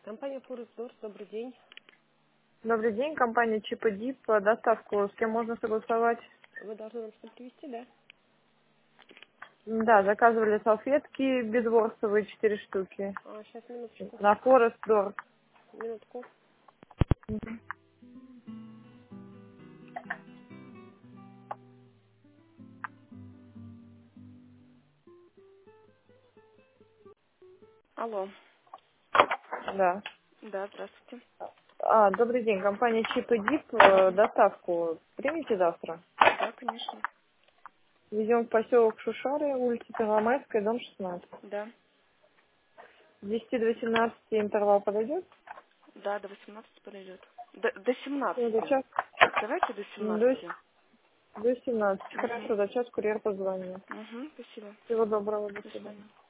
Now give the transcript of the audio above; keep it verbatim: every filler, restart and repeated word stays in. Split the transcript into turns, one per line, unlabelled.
Компания Форестдорс, добрый день.
Добрый день, компания Чип и Дип. Доставку с кем можно согласовать?
Вы должны нам что-то привезти, да?
Да, заказывали салфетки безворсовые четыре штуки.
А, сейчас, минуточку.
На Форест Дорс.
Минутку. Алло.
Да.
Да, здравствуйте.
А, добрый день, компания Чип и Дип. Э, Доставку примите завтра.
Да, конечно.
Везем в поселок Шушары, улица Первомайская, дом шестнадцать.
Да.
С десяти до восемнадцати интервал подойдет?
Да, до восемнадцати подойдет. До, до
Ну, до
семнадцати.
час.
Давайте до
М, До,
семнадцати.
до семнадцати.
Угу.
Хорошо, до час курьер позвонит.
Угу, спасибо.
Всего доброго, до
До
свидания.
свидания.